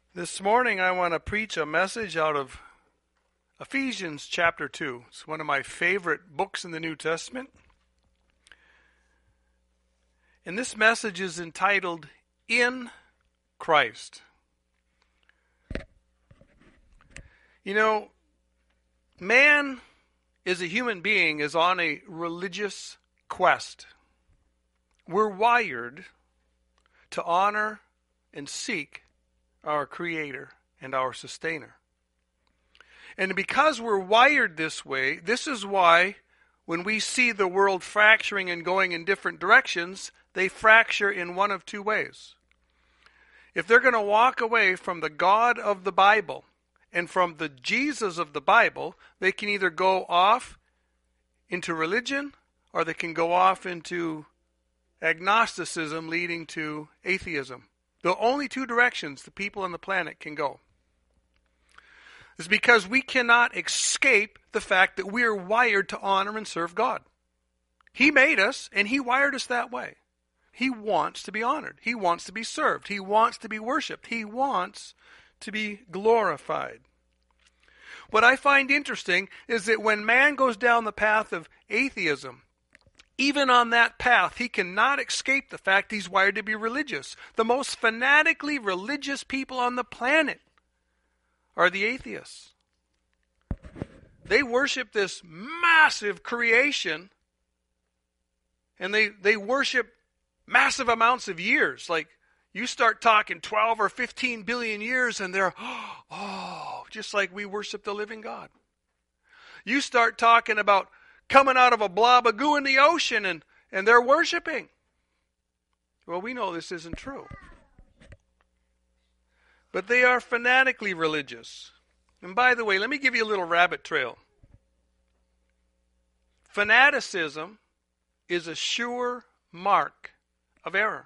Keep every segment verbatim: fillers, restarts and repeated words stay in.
This morning I want to preach a message out of Ephesians chapter two. It's one of my favorite books in the New Testament. And this message is entitled, In Christ. You know, man as a human being is on a religious quest. We're wired to honor and seek our Creator and our Sustainer. And because we're wired this way, this is why when we see the world fracturing and going in different directions, they fracture in one of two ways. If they're going to walk away from the God of the Bible and from the Jesus of the Bible, they can either go off into religion or they can go off into agnosticism leading to atheism. The only two directions the people on the planet can go is because we cannot escape the fact that we are wired to honor and serve God. He made us, and He wired us that way. He wants to be honored. He wants to be served. He wants to be worshipped. He wants to be glorified. What I find interesting is that when man goes down the path of atheism, even on that path, he cannot escape the fact he's wired to be religious. The most fanatically religious people on the planet are the atheists. They worship this massive creation, and they, they worship massive amounts of years. Like, you start talking twelve or fifteen billion years, and they're, oh, just like we worship the living God. You start talking about coming out of a blob of goo in the ocean, and, and they're worshiping. Well, we know this isn't true. But they are fanatically religious. And by the way, let me give you a little rabbit trail. Fanaticism is a sure mark of error.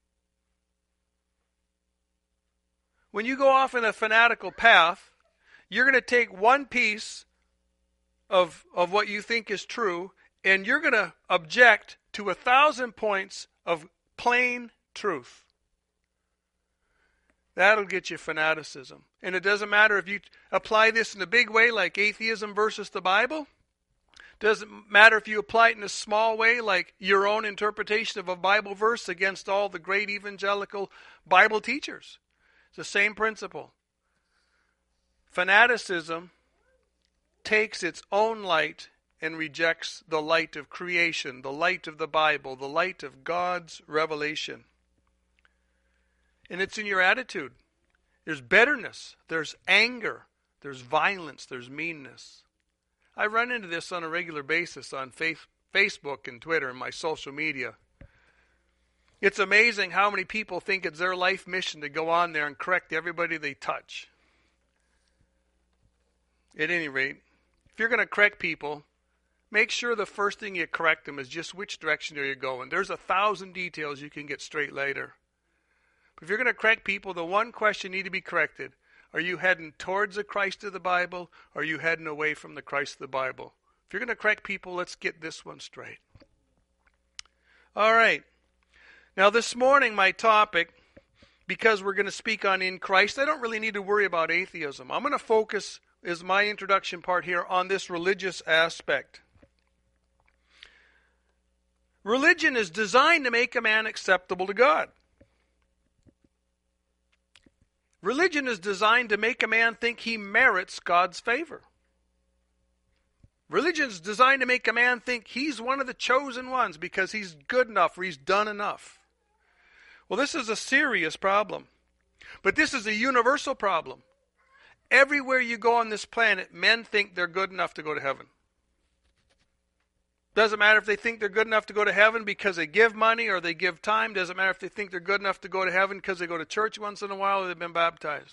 When you go off in a fanatical path, you're going to take one piece of of what you think is true, and you're going to object to a thousand points of plain truth. That'll get you fanaticism. And it doesn't matter if you apply this in a big way like atheism versus the Bible. Doesn't matter if you apply it in a small way like your own interpretation of a Bible verse against all the great evangelical Bible teachers. It's the same principle. Fanaticism takes its own light and rejects the light of creation, the light of the Bible, the light of God's revelation. And it's in your attitude. There's bitterness, there's anger, there's violence, there's meanness. I run into this on a regular basis on faith, Facebook and Twitter and my social media. It's amazing how many people think it's their life mission to go on there and correct everybody they touch. At any rate, if you're going to correct people, make sure the first thing you correct them is just which direction are you going. There's a thousand details you can get straight later. But if you're going to correct people, the one question need to be corrected. Are you heading towards the Christ of the Bible, or are you heading away from the Christ of the Bible? If you're going to correct people, let's get this one straight. All right. Now this morning, my topic, because we're going to speak on in Christ, I don't really need to worry about atheism. I'm going to focus, is my introduction part here, on this religious aspect. Religion is designed to make a man acceptable to God. Religion is designed to make a man think he merits God's favor. Religion is designed to make a man think he's one of the chosen ones because he's good enough or he's done enough. Well, this is a serious problem. But this is a universal problem. Everywhere you go on this planet, men think they're good enough to go to heaven. Doesn't matter if they think they're good enough to go to heaven because they give money or they give time. Doesn't matter if they think they're good enough to go to heaven because they go to church once in a while or they've been baptized.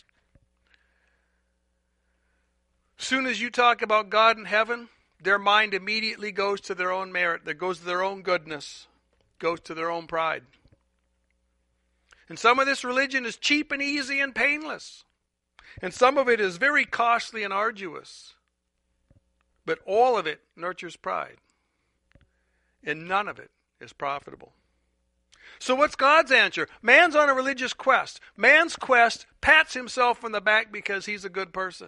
Soon as you talk about God in heaven, their mind immediately goes to their own merit. That goes to their own goodness. Goes to their own pride. And some of this religion is cheap and easy and painless. And some of it is very costly and arduous. But all of it nurtures pride. And none of it is profitable. So what's God's answer? Man's on a religious quest. Man's quest pats himself on the back because he's a good person.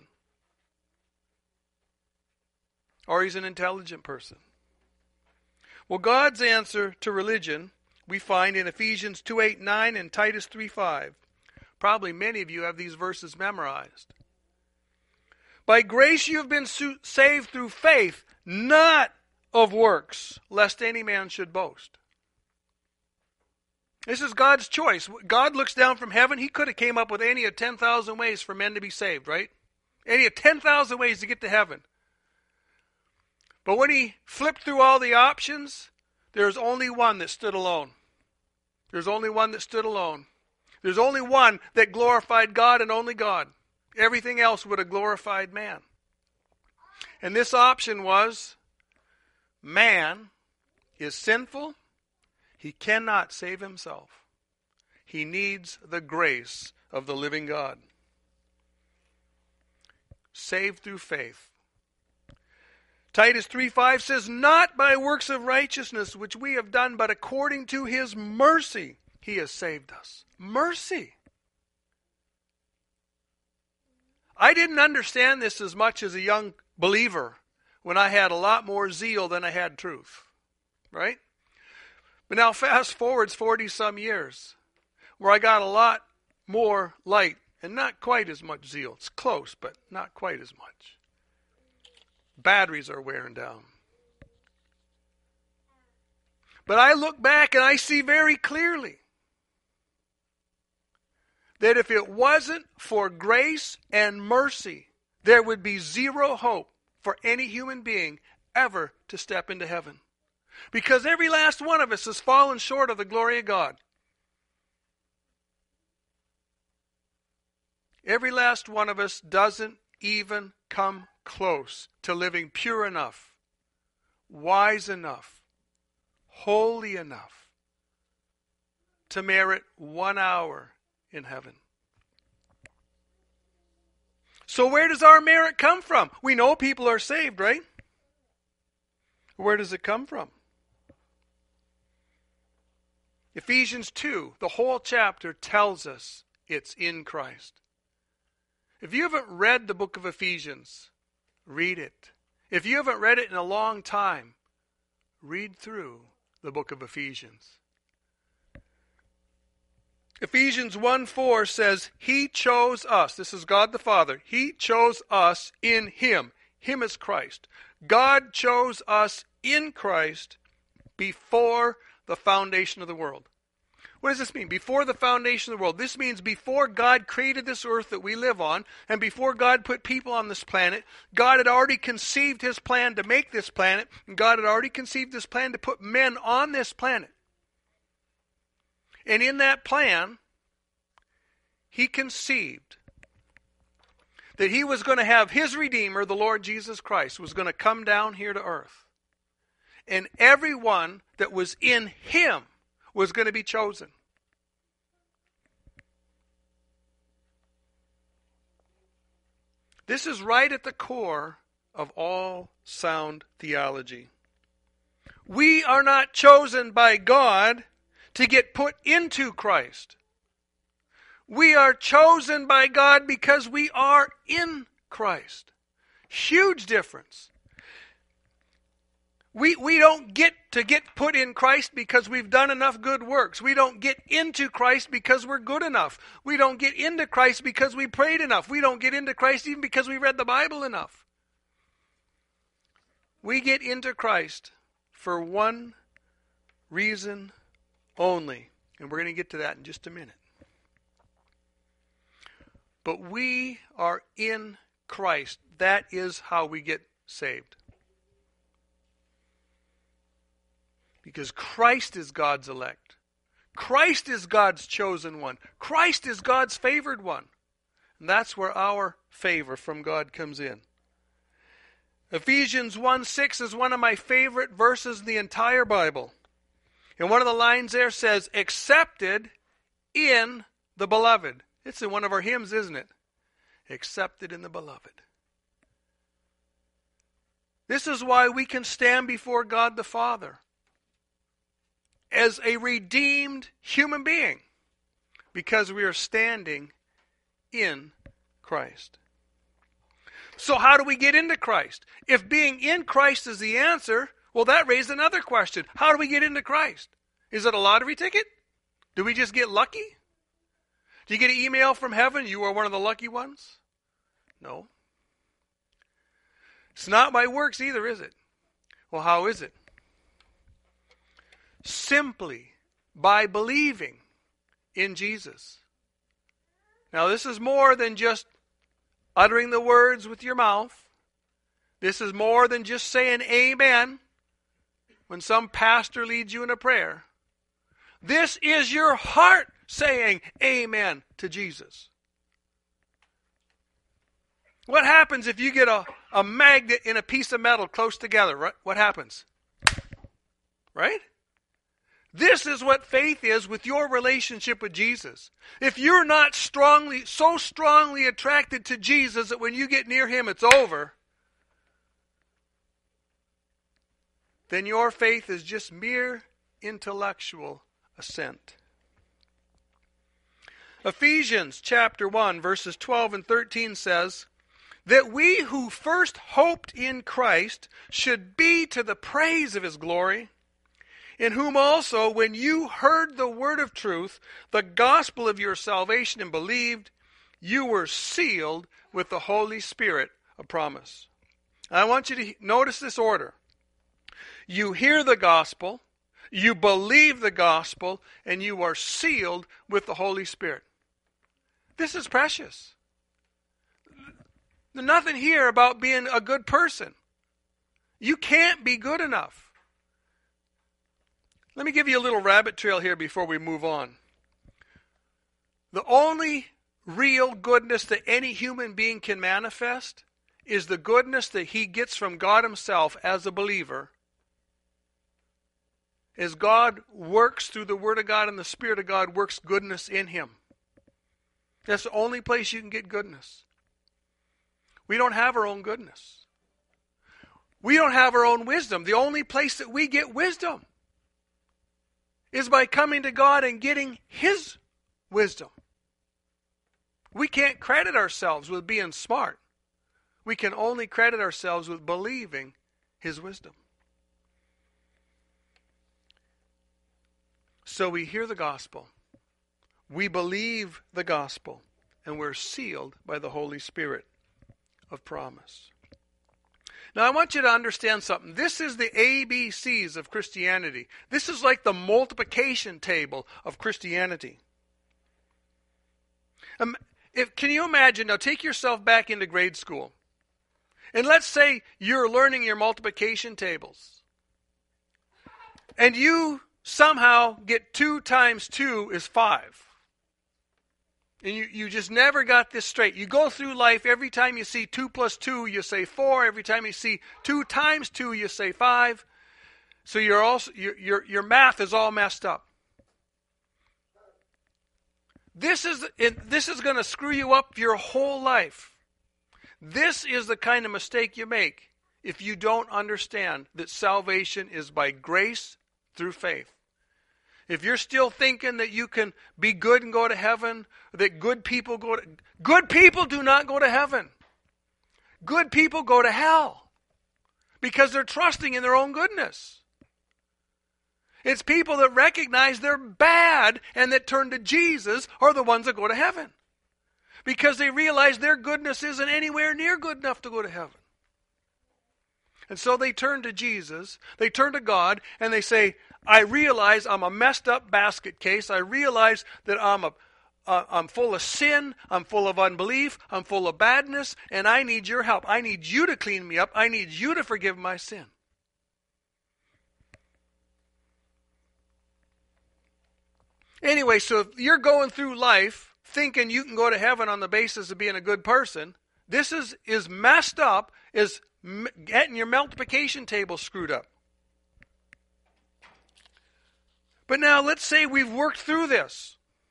Or he's an intelligent person. Well, God's answer to religion we find in Ephesians two eight nine and Titus three five. Probably many of you have these verses memorized. By grace you have been su- saved through faith, not of works, lest any man should boast. This is God's choice. God looks down from heaven. He could have came up with any of ten thousand ways for men to be saved, right? Any of ten thousand ways to get to heaven. But when he flipped through all the options, there's only one that stood alone. There's only one that stood alone. There's only one that glorified God and only God. Everything else would have glorified man. And this option was, man is sinful. He cannot save himself. He needs the grace of the living God. Saved through faith. Titus three five says, not by works of righteousness which we have done, but according to his mercy he has saved us. Mercy. I didn't understand this as much as a young believer when I had a lot more zeal than I had truth. Right? But now fast forwards forty some years where I got a lot more light and not quite as much zeal. It's close, but not quite as much. Batteries are wearing down. But I look back and I see very clearly that if it wasn't for grace and mercy, there would be zero hope for any human being ever to step into heaven. Because every last one of us has fallen short of the glory of God. Every last one of us doesn't even come close to living pure enough, wise enough, holy enough to merit one hour in heaven. So where does our merit come from? We know people are saved, right? Where does it come from? Ephesians two, the whole chapter tells us it's in Christ. If you haven't read the book of Ephesians, read it. If you haven't read it in a long time, read through the book of Ephesians. Ephesians one four says, he chose us. This is God the Father. He chose us in him. Him is Christ. God chose us in Christ before the foundation of the world. What does this mean? Before the foundation of the world. This means before God created this earth that we live on, and before God put people on this planet, God had already conceived his plan to make this planet, and God had already conceived this plan to put men on this planet. And in that plan, he conceived that he was going to have his Redeemer, the Lord Jesus Christ, was going to come down here to earth. And everyone that was in him was going to be chosen. This is right at the core of all sound theology. We are not chosen by God to get put into Christ. We are chosen by God because we are in Christ. Huge difference. We, we don't get to get put in Christ because we've done enough good works. We don't get into Christ because we're good enough. We don't get into Christ because we prayed enough. We don't get into Christ even because we read the Bible enough. We get into Christ for one reason only. And we're going to get to that in just a minute. But we are in Christ. That is how we get saved. Because Christ is God's elect. Christ is God's chosen one. Christ is God's favored one. And that's where our favor from God comes in. Ephesians one six is one of my favorite verses in the entire Bible. And one of the lines there says, accepted in the beloved. It's in one of our hymns, isn't it? Accepted in the beloved. This is why we can stand before God the Father. as a redeemed human being because we are standing in Christ. So how do we get into Christ? If being in Christ is the answer, well, that raised another question. How do we get into Christ? Is it a lottery ticket? Do we just get lucky? Do you get an email from heaven? You are one of the lucky ones? No. It's not by works either, is it? Well, how is it? Simply by believing in Jesus. Now, this is more than just uttering the words with your mouth. This is more than just saying amen when some pastor leads you in a prayer. This is your heart saying amen to Jesus. What happens if you get a, a magnet and a piece of metal close together? Right? What happens? Right? This is what faith is with your relationship with Jesus. If you're not strongly, so strongly attracted to Jesus that when you get near him it's over, then your faith is just mere intellectual assent. Ephesians chapter one verses twelve and thirteen says that we who first hoped in Christ should be to the praise of his glory, in whom also when you heard the word of truth, the gospel of your salvation, and believed, you were sealed with the Holy Spirit of promise. I want you to notice this order. You hear the gospel, you believe the gospel, and you are sealed with the Holy Spirit. This is precious. There's nothing here about being a good person. You can't be good enough. Let me give you a little rabbit trail here before we move on. The only real goodness that any human being can manifest is the goodness that he gets from God himself as a believer. As God works through the Word of God and the Spirit of God works goodness in him. That's the only place you can get goodness. We don't have our own goodness. We don't have our own wisdom. The only place that we get wisdom is by coming to God and getting his wisdom. We can't credit ourselves with being smart. We can only credit ourselves with believing his wisdom. So we hear the gospel. We believe the gospel. And we're sealed by the Holy Spirit of promise. Now I want you to understand something. This is the A B Cs of Christianity. This is like the multiplication table of Christianity. Um, if, can you imagine, now take yourself back into grade school. And let's say you're learning your multiplication tables. And you somehow get two times two is five. And you, you just never got this straight. You go through life, every time you see two plus two, you say four. Every time you see two times two, you say five. So you're also, your, your, your math is all messed up. This is, this is going to screw you up your whole life. This is the kind of mistake you make if you don't understand that salvation is by grace through faith. If you're still thinking that you can be good and go to heaven, that good people go to... Good people do not go to heaven. Good people go to hell. Because they're trusting in their own goodness. It's people that recognize they're bad and that turn to Jesus are the ones that go to heaven. Because they realize their goodness isn't anywhere near good enough to go to heaven. And so they turn to Jesus, they turn to God, and they say, I realize I'm a messed up basket case. I realize that I'm a, uh, I'm full of sin. I'm full of unbelief. I'm full of badness. And I need your help. I need you to clean me up. I need you to forgive my sin. Anyway, so if you're going through life thinking you can go to heaven on the basis of being a good person, this is, is messed up, is m- getting your multiplication table screwed up. But now let's say we've worked through this.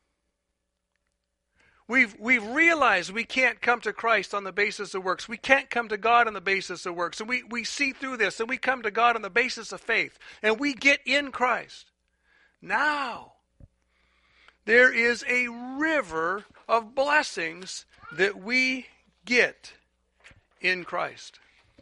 We've, we've realized we can't come to Christ on the basis of works. We can't come to God on the basis of works. And we, we see through this and we come to God on the basis of faith. And we get in Christ. now. There is a river of blessings that we get in Christ.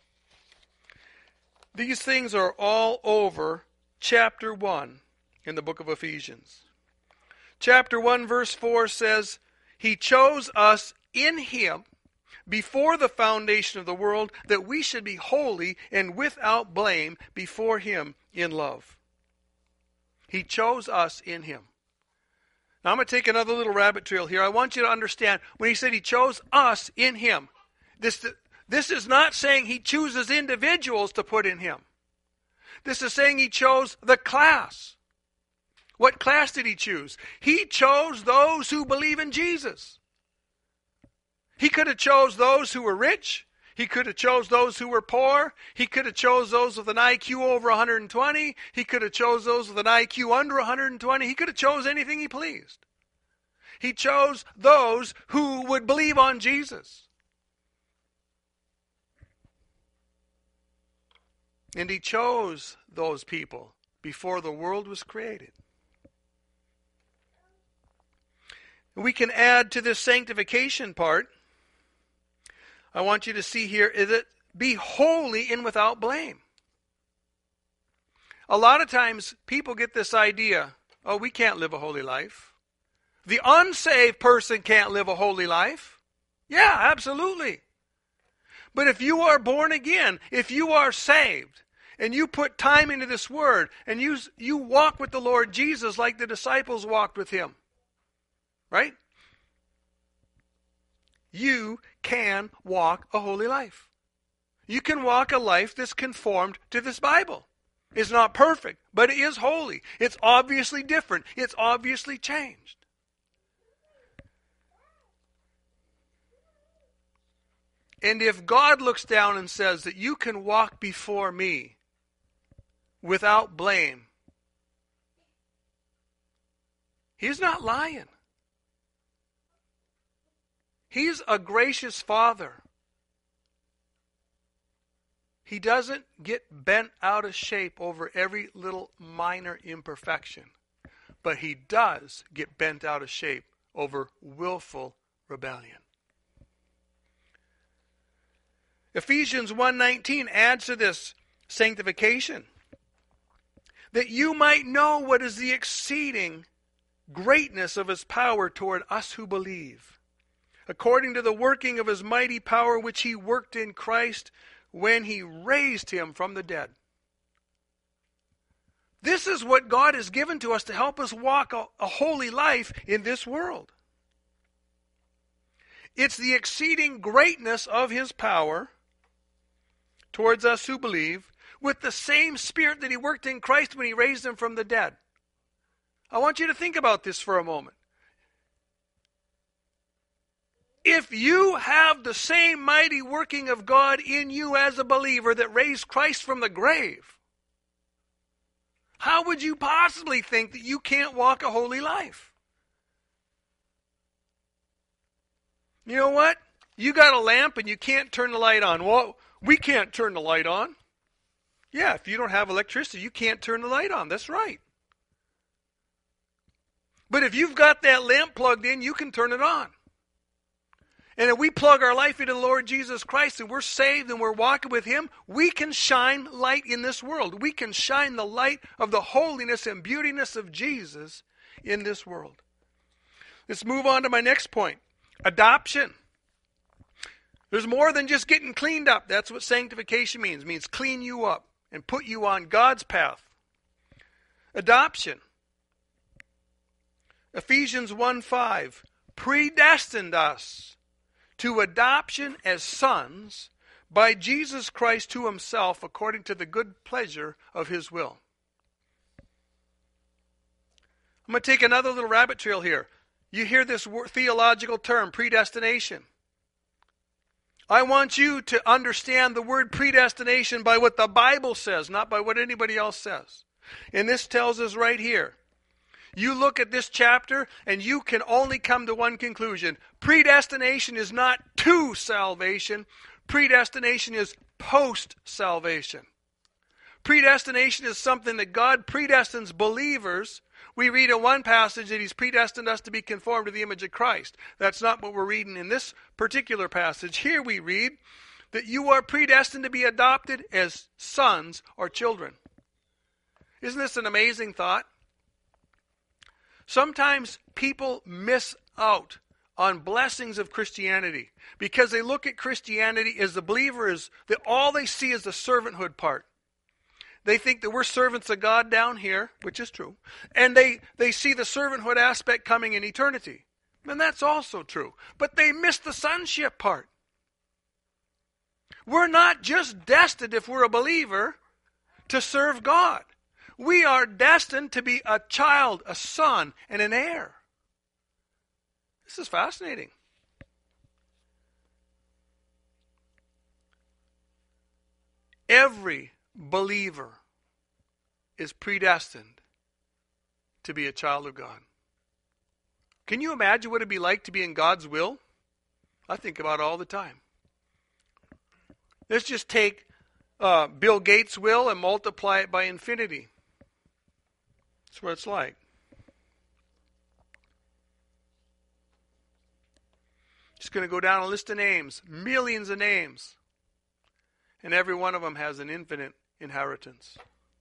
These things are all over chapter one in the book of Ephesians. Chapter one verse four says, He chose us in Him before the foundation of the world, that we should be holy and without blame before Him in love. He chose us in Him. Now I'm going to take another little rabbit trail here. I want you to understand, when He said He chose us in Him, this, this is not saying He chooses individuals to put in Him. This is saying He chose the class. What class did He choose? He chose those who believe in Jesus. He could have chose those who were rich. He could have chose those who were poor. He could have chose those with an I Q over one hundred twenty. He could have chose those with an I Q under one hundred twenty. He could have chose anything He pleased. He chose those who would believe on Jesus. And He chose those people before the world was created. We can add to this sanctification part. I want you to see here, is it be holy and without blame. A lot of times people get this idea, oh, we can't live a holy life. The unsaved person can't live a holy life. Yeah, absolutely. But if you are born again, if you are saved, and you put time into this word, and you, you walk with the Lord Jesus like the disciples walked with Him, right? You can walk a holy life. You can walk a life that's conformed to this Bible. It's not perfect, but it is holy. It's obviously different. It's obviously changed. And if God looks down and says that you can walk before me without blame, He's not lying. He's a gracious Father. He doesn't get bent out of shape over every little minor imperfection. But He does get bent out of shape over willful rebellion. Ephesians one nineteen adds to this sanctification. That you might know what is the exceeding greatness of His power toward us who believe, according to the working of His mighty power which He worked in Christ when He raised Him from the dead. This is what God has given to us to help us walk a, a holy life in this world. It's the exceeding greatness of His power towards us who believe, with the same Spirit that He worked in Christ when He raised Him from the dead. I want you to think about this for a moment. If you have the same mighty working of God in you as a believer that raised Christ from the grave, how would you possibly think that you can't walk a holy life? You know what? You got a lamp and you can't turn the light on. Well, we can't turn the light on. Yeah, if you don't have electricity, you can't turn the light on. That's right. But if you've got that lamp plugged in, you can turn it on. And if we plug our life into the Lord Jesus Christ and we're saved and we're walking with Him, we can shine light in this world. We can shine the light of the holiness and beautiness of Jesus in this world. Let's move on to my next point. Adoption. There's more than just getting cleaned up. That's what sanctification means. It means clean you up and put you on God's path. Adoption. Ephesians one five. Predestined us to adoption as sons by Jesus Christ to Himself, according to the good pleasure of His will. I'm going to take another little rabbit trail here. You hear this theological term, predestination. I want you to understand the word predestination by what the Bible says, not by what anybody else says. And this tells us right here. You look at this chapter and you can only come to one conclusion. Predestination is not to salvation. Predestination is post-salvation. Predestination is something that God predestines believers. We read in one passage that he's predestined us to be conformed to the image of Christ. That's not what we're reading in this particular passage. Here we read that you are predestined to be adopted as sons or children. Isn't this an amazing thought? Sometimes people miss out on blessings of Christianity because they look at Christianity as the believer is that all they see is the servanthood part. They think that we're servants of God down here, which is true, and they, they see the servanthood aspect coming in eternity. And that's also true. But they miss the sonship part. We're not just destined, if we're a believer, to serve God. We are destined to be a child, a son, and an heir. This is fascinating. Every believer is predestined to be a child of God. Can you imagine what it'd be like to be in God's will? I think about it all the time. Let's just take uh, Bill Gates' will and multiply it by infinity. That's what it's like. Just going to go down a list of names, millions of names. And every one of them has an infinite inheritance.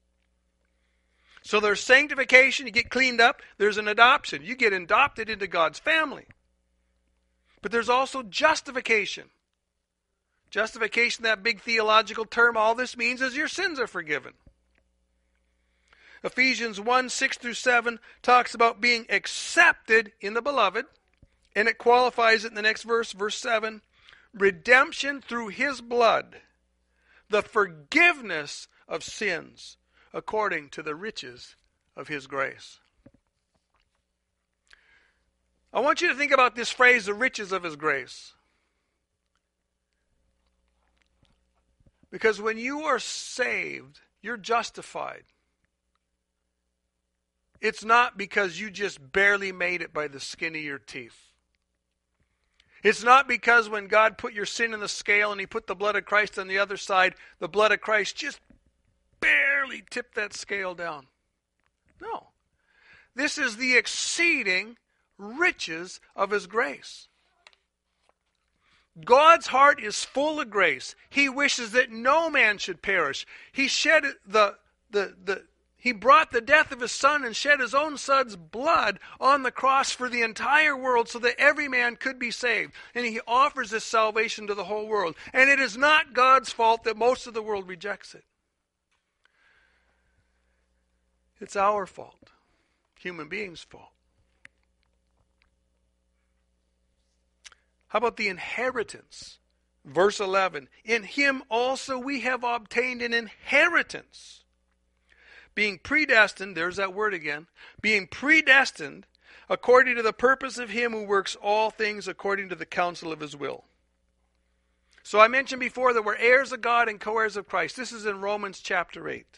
So there's sanctification, you get cleaned up. There's an adoption. You get adopted into God's family. But there's also justification. Justification, that big theological term, all this means is your sins are forgiven. Ephesians one, six through seven talks about being accepted in the beloved. And it qualifies it in the next verse, verse seven. Redemption through his blood. The forgiveness of sins according to the riches of his grace. I want you to think about this phrase, the riches of his grace. Because when you are saved, you're justified. It's not because you just barely made it by the skin of your teeth. It's not because when God put your sin in the scale and he put the blood of Christ on the other side, the blood of Christ just barely tipped that scale down. No. This is the exceeding riches of his grace. God's heart is full of grace. He wishes that no man should perish. He shed the, the, the, He brought the death of his son and shed his own son's blood on the cross for the entire world so that every man could be saved. And he offers this salvation to the whole world. And it is not God's fault that most of the world rejects it. It's our fault. Human beings' fault. How about the inheritance? Verse eleven. In him also we have obtained an inheritance. Being predestined, there's that word again, being predestined according to the purpose of him who works all things according to the counsel of his will. So I mentioned before that we're heirs of God and co-heirs of Christ. This is in Romans chapter eight.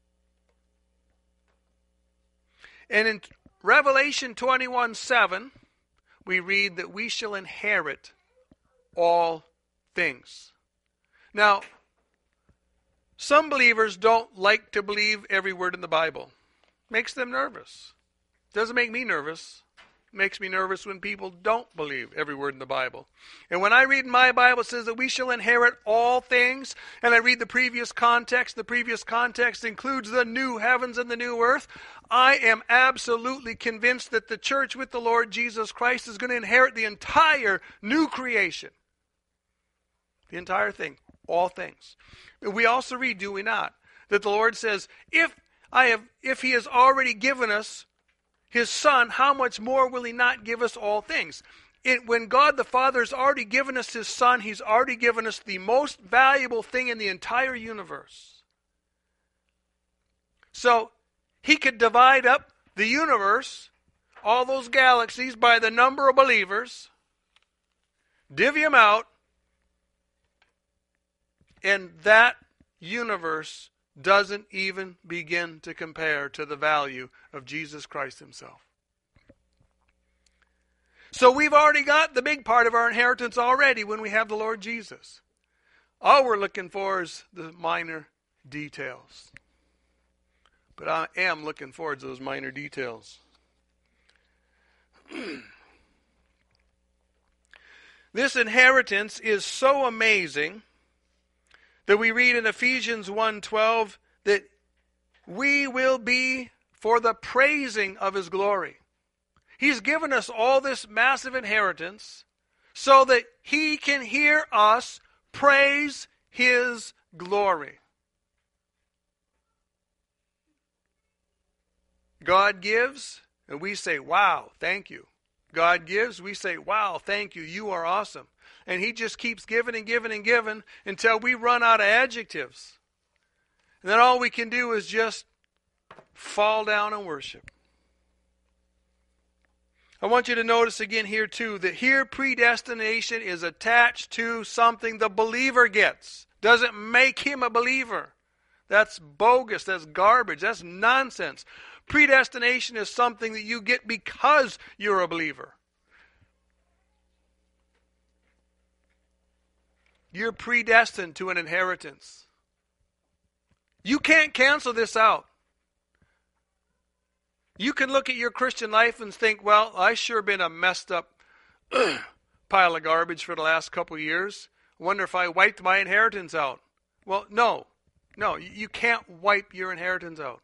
And in Revelation twenty-one seven, we read that we shall inherit all things. Now, some believers don't like to believe every word in the Bible. Makes them nervous. Doesn't make me nervous. Makes me nervous when people don't believe every word in the Bible. And when I read in my Bible, it says that we shall inherit all things, and I read the previous context, the previous context includes the new heavens and the new earth, I am absolutely convinced that the church with the Lord Jesus Christ is going to inherit the entire new creation. The entire thing. All things. We also read, do we not, that the Lord says, if I have, if he has already given us his son, how much more will he not give us all things? It, when God the Father has already given us his son, he's already given us the most valuable thing in the entire universe. So, he could divide up the universe, all those galaxies, by the number of believers, divvy them out, and that universe doesn't even begin to compare to the value of Jesus Christ himself. So we've already got the big part of our inheritance already when we have the Lord Jesus. All we're looking for is the minor details. But I am looking forward to those minor details. This inheritance is so amazing that we read in Ephesians one twelve that we will be for the praising of his glory. He's given us all this massive inheritance so that he can hear us praise his glory. God gives, and we say, wow, thank you. God gives, we say, wow, thank you, you are awesome. And he just keeps giving and giving and giving until we run out of adjectives. And then all we can do is just fall down and worship. I want you to notice again here too, that here predestination is attached to something the believer gets. Doesn't make him a believer. That's bogus, that's garbage, that's nonsense. Predestination is something that you get because you're a believer. You're predestined to an inheritance. You can't cancel this out. You can look at your Christian life and think, well, I sure been a messed up pile of garbage for the last couple of years. I wonder if I wiped my inheritance out. Well, no. No, you can't wipe your inheritance out.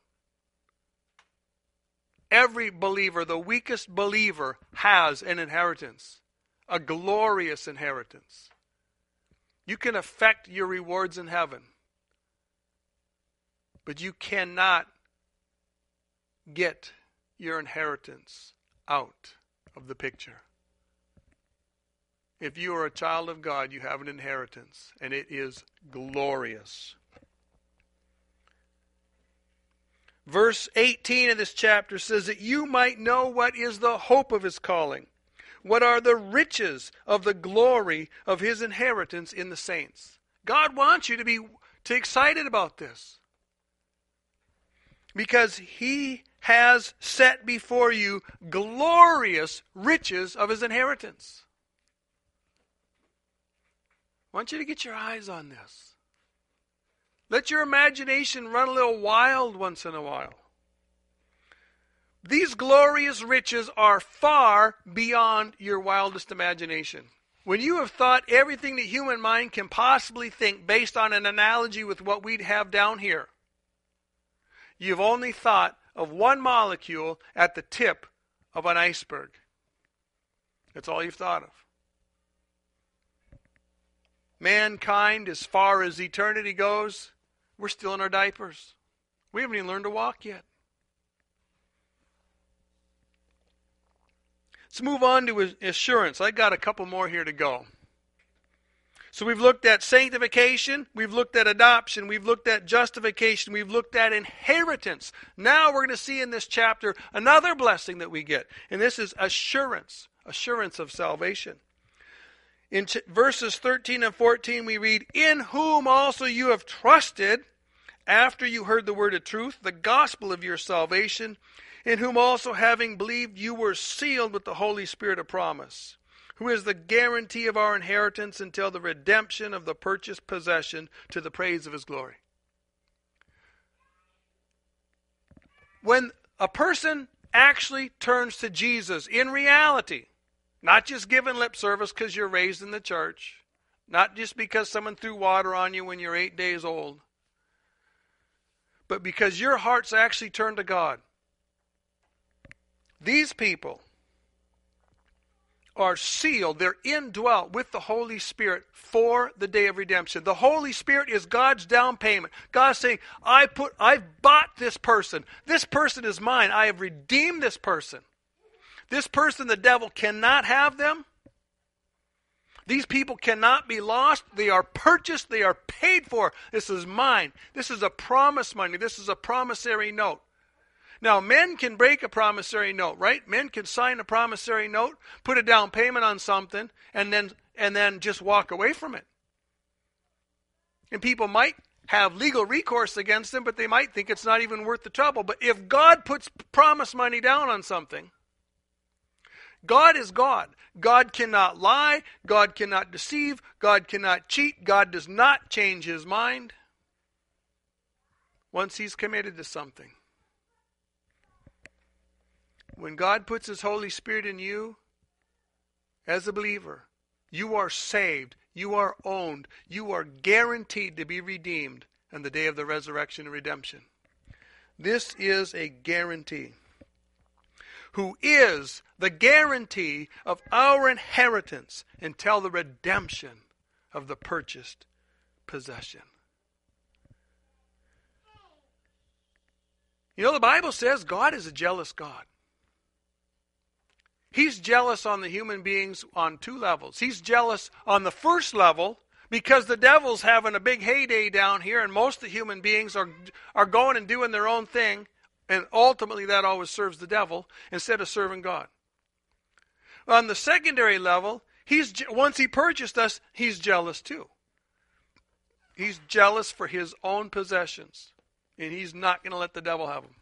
Every believer, the weakest believer, has an inheritance. A glorious inheritance. You can affect your rewards in heaven. But you cannot get your inheritance out of the picture. If you are a child of God, you have an inheritance, and it is glorious. Verse eighteen of this chapter says that you might know what is the hope of his calling, what are the riches of the glory of his inheritance in the saints. God wants you to be to excited about this, because he has set before you glorious riches of his inheritance. I want you to get your eyes on this. Let your imagination run a little wild once in a while. These glorious riches are far beyond your wildest imagination. When you have thought everything the human mind can possibly think based on an analogy with what we'd have down here, you've only thought of one molecule at the tip of an iceberg. That's all you've thought of. Mankind, as far as eternity goes, we're still in our diapers. We haven't even learned to walk yet. Let's move on to assurance. I got a couple more here to go. So we've looked at sanctification, we've looked at adoption, we've looked at justification, we've looked at inheritance. Now we're going to see in this chapter another blessing that we get. And this is assurance, assurance of salvation. In ch- verses thirteen and fourteen we read, in whom also you have trusted, after you heard the word of truth, the gospel of your salvation, in whom also having believed you were sealed with the Holy Spirit of promise, who is the guarantee of our inheritance until the redemption of the purchased possession to the praise of his glory. When a person actually turns to Jesus in reality, not just giving lip service because you're raised in the church, not just because someone threw water on you when you're eight days old, but because your heart's actually turned to God. These people are sealed, they're indwelt with the Holy Spirit for the day of redemption. The Holy Spirit is God's down payment. God's saying, I put, I've bought this person. This person is mine. I have redeemed this person. This person, the devil cannot have them. These people cannot be lost. They are purchased. They are paid for. This is mine. This is a promise money. This is a promissory note. Now, men can break a promissory note, right? Men can sign a promissory note, put a down payment on something, and then and then just walk away from it. And people might have legal recourse against them, but they might think it's not even worth the trouble. But if God puts promise money down on something, God is God. God cannot lie. God cannot deceive. God cannot cheat. God does not change his mind once he's committed to something. When God puts His Holy Spirit in you, as a believer, you are saved, you are owned, you are guaranteed to be redeemed on the day of the resurrection and redemption. This is a guarantee. Who is the guarantee of our inheritance until the redemption of the purchased possession. You know, the Bible says God is a jealous God. He's jealous on the human beings on two levels. He's jealous on the first level because the devil's having a big heyday down here and most of the human beings are, are going and doing their own thing, and ultimately that always serves the devil instead of serving God. On the secondary level, he's once he purchased us, he's jealous too. He's jealous for his own possessions, and he's not going to let the devil have them.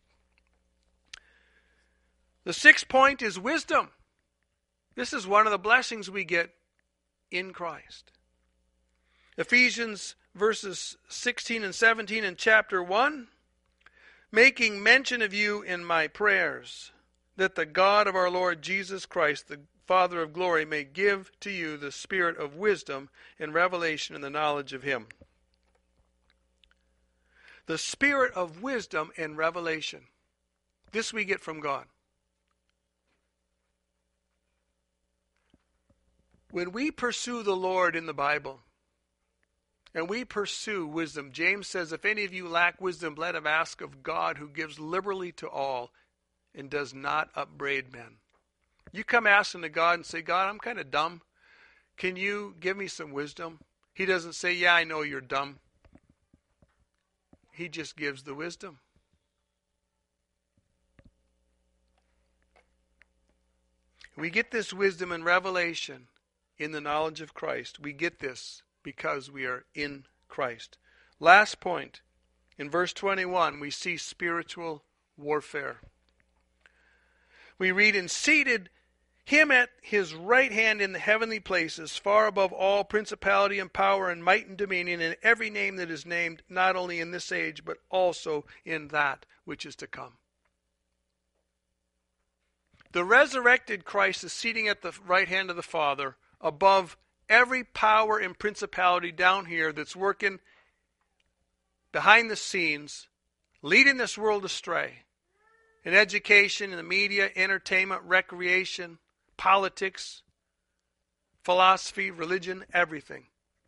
The sixth point is wisdom. This is one of the blessings we get in Christ. Ephesians verses sixteen and seventeen in chapter one, making mention of you in my prayers, that the God of our Lord Jesus Christ, the Father of glory, may give to you the spirit of wisdom and revelation and the knowledge of Him. The spirit of wisdom and revelation. This we get from God. When we pursue the Lord in the Bible, and we pursue wisdom, James says, if any of you lack wisdom, let him ask of God, who gives liberally to all and does not upbraid men. You come asking to God and say, God, I'm kind of dumb. Can you give me some wisdom? He doesn't say, yeah, I know you're dumb. He just gives the wisdom. We get this wisdom and revelation in the knowledge of Christ. We get this because we are in Christ. Last point, in verse twenty-one, we see spiritual warfare. We read, and seated him at his right hand in the heavenly places, far above all principality and power and might and dominion, and every name that is named, not only in this age, but also in that which is to come. The resurrected Christ is seating at the right hand of the Father, above every power and principality down here that's working behind the scenes, leading this world astray. In education, in the media, entertainment, recreation, politics, philosophy, religion, everything.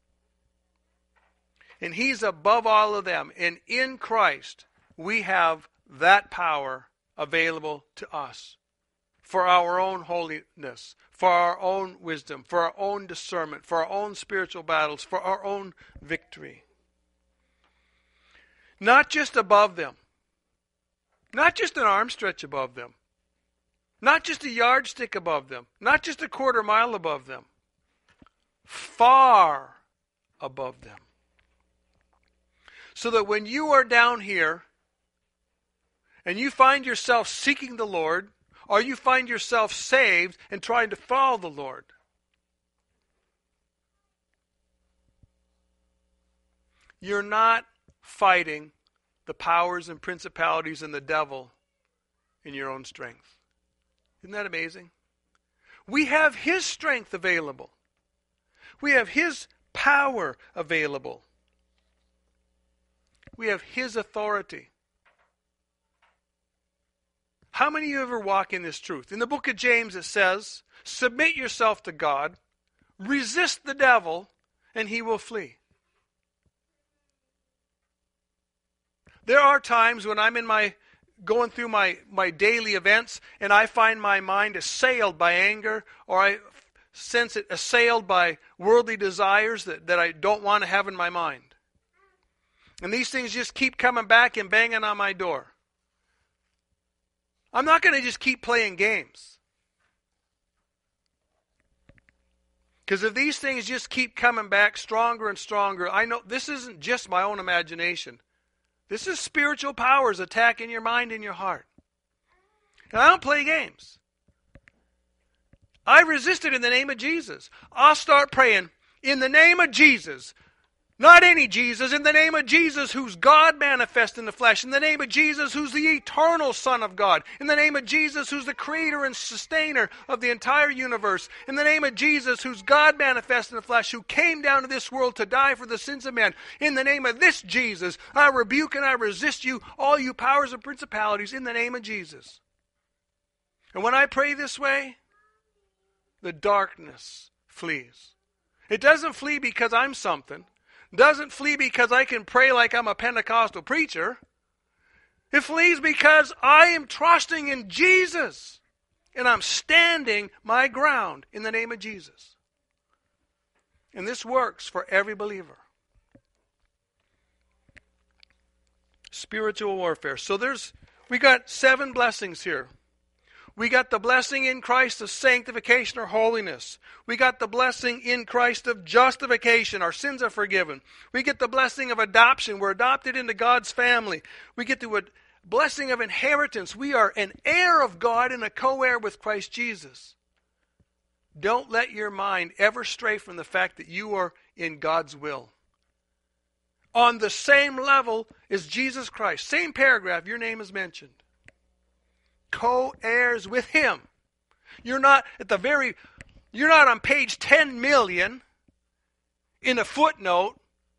And He's above all of them. And in Christ, we have that power available to us. For our own holiness, for our own wisdom, for our own discernment, for our own spiritual battles, for our own victory. Not just above them. Not just an arm stretch above them. Not just a yardstick above them. Not just a quarter mile above them. Far above them. So that when you are down here and you find yourself seeking the Lord, or you find yourself saved and trying to follow the Lord, you're not fighting the powers and principalities and the devil in your own strength. Isn't that amazing? We have His strength available. We have His power available. We have His authority. How many of you ever walk in this truth? In the book of James it says, submit yourself to God, resist the devil, and he will flee. There are times when I'm in my, going through my, my daily events, and I find my mind assailed by anger, or I sense it assailed by worldly desires that, that I don't want to have in my mind. And these things just keep coming back and banging on my door. I'm not going to just keep playing games. Because if these things just keep coming back stronger and stronger, I know this isn't just my own imagination. This is spiritual powers attacking your mind and your heart. And I don't play games. I resist it in the name of Jesus. I'll start praying, in the name of Jesus, Not any Jesus, in the name of Jesus, who's God manifest in the flesh. In the name of Jesus, who's the eternal Son of God. In the name of Jesus, who's the creator and sustainer of the entire universe. In the name of Jesus, who's God manifest in the flesh, who came down to this world to die for the sins of men. In the name of this Jesus, I rebuke and I resist you, all you powers and principalities, in the name of Jesus. And when I pray this way, the darkness flees. It doesn't flee because I'm something. Doesn't flee because I can pray like I'm a Pentecostal preacher. It flees because I am trusting in Jesus. And I'm standing my ground in the name of Jesus. And this works for every believer. Spiritual warfare. So there's, we got seven blessings here. We got the blessing in Christ of sanctification or holiness. We got the blessing in Christ of justification. Our sins are forgiven. We get the blessing of adoption. We're adopted into God's family. We get the blessing of inheritance. We are an heir of God and a co-heir with Christ Jesus. Don't let your mind ever stray from the fact that you are in God's will. On the same level as Jesus Christ. Same paragraph, your name is mentioned. Co-heirs with him. You're not at the very, you're not on page ten million in a footnote.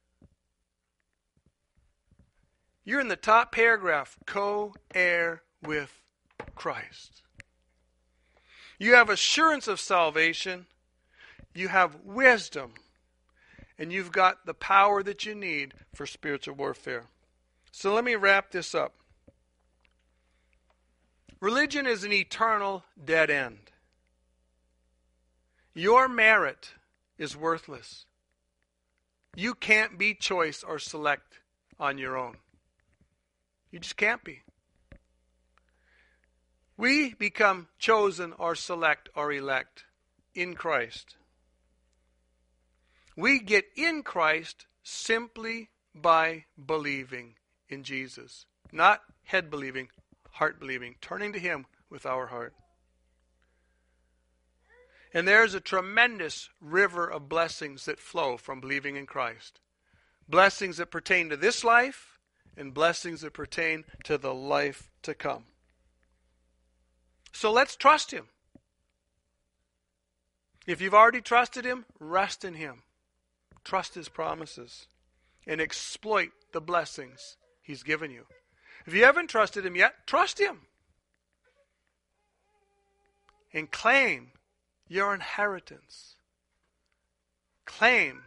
You're in the top paragraph, co-heir with Christ. You have assurance of salvation. You have wisdom. And you've got the power that you need for spiritual warfare. So let me wrap this up. Religion is an eternal dead end. Your merit is worthless. You can't be choice or select on your own. You just can't be. We become chosen or select or elect in Christ. We get in Christ simply by believing in Jesus. Not head believing, heart believing, turning to him with our heart. And there's a tremendous river of blessings that flow from believing in Christ. Blessings that pertain to this life and blessings that pertain to the life to come. So let's trust him. If you've already trusted him, rest in him. Trust his promises and exploit the blessings he's given you. If you haven't trusted him yet, trust him. And claim your inheritance. Claim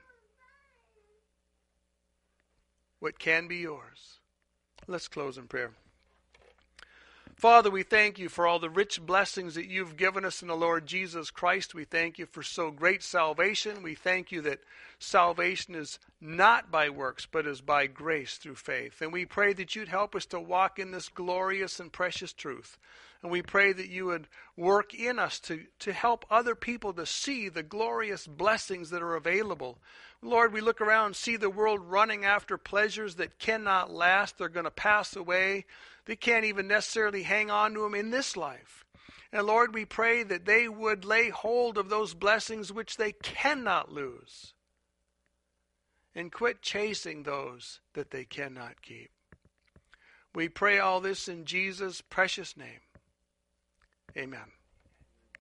what can be yours. Let's close in prayer. Father, we thank you for all the rich blessings that you've given us in the Lord Jesus Christ. We thank you for so great salvation. We thank you that salvation is not by works, but is by grace through faith. And we pray that you'd help us to walk in this glorious and precious truth. And we pray that you would work in us to, to help other people to see the glorious blessings that are available. Lord, we look around and see the world running after pleasures that cannot last. They're going to pass away. They can't even necessarily hang on to them in this life. And Lord, we pray that they would lay hold of those blessings which they cannot lose. And quit chasing those that they cannot keep. We pray all this in Jesus' precious name. Amen.